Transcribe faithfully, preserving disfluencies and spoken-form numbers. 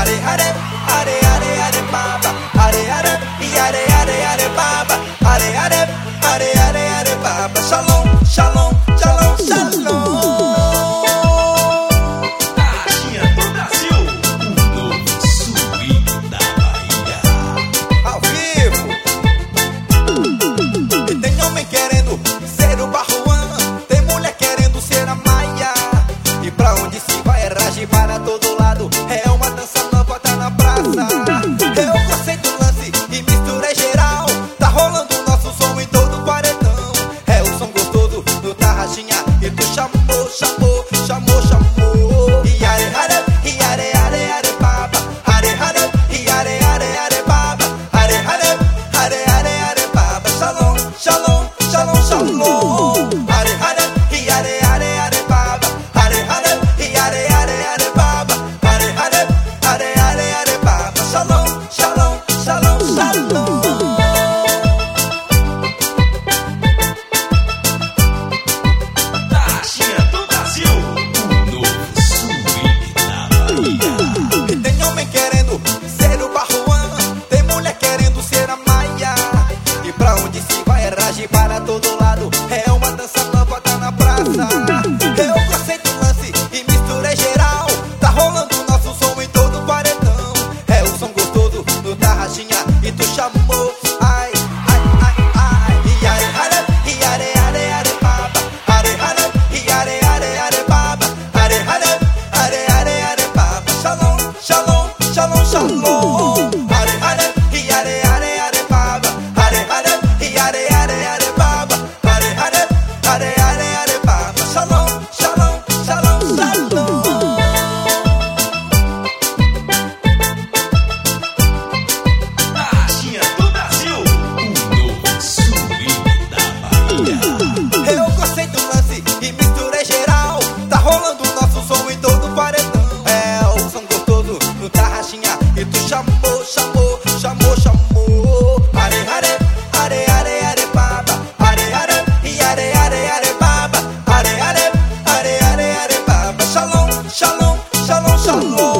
Hare Hare, Hare Hare Hare Baba, Hare Hare, Hare Hare Hare Baba, Hare Hare, Hare Hare Hare Baba. Shalom, shalom, shalom, shalom. Taxinha do Brasil, o novo swing da Bahia. Ao vivo. E tem homem querendo ser o Barruan, tem mulher querendo ser a Maia. E pra onde se vai é rage para todo lado, é uma dança nova, tá na praça. Eu gostei do lance e misturei geral, tá rolando o nosso som em todo o paredão. É o som gostoso do Tarraxinha e tu chamou, chamou, chamou, chamou. E are, are, e are, are, are, baba. Are, are, e are, are, are, baba. Are, are, are, are, are, baba. Shalom, shalom, shalom, shalom. Are, are, e are, are, are, baba. Are, are, e are, are, are, baba. Are, are, are, are, are, baba. Shalom, shalom, shalom, shalom. Taxinha do Brasil, o novo swing da Bahia. E tem homem querendo ser o Barruan, tem mulher querendo ser a Maia. E pra onde se vai é rage para todo lado, é uma dança nova, tá na praça. Eu gostei do lance e misturei geral, tá rolando o nosso som em todo o paredão. É o som gostoso do Tarraxinha e tu chamou. Ai, ai, ai, ai. E are, are, e are, are, are, baba. Are, are, e are, are, are, baba. Are, are, are, are, are, baba. Shalom, shalom, shalom, shalom. Are, are, e are, are, are, baba. Are, are, e are, are, are, baba. Are, are, are, are, are, baba. Shalom, shalom, shalom, shalom. Taxinha do Brasil, o novo swing da Bahia. Eu gostei do lance e misturei geral, tá rolando o nosso som em todo o paredão. É o som gostoso do Tarraxinha e tu chamou, chamou, chamou, chamou. Are, are, are, are, are, baba. Are, are, e are, are, are, baba. Are, are, are, are, are, baba. Shalom, shalom, shalom, shalom.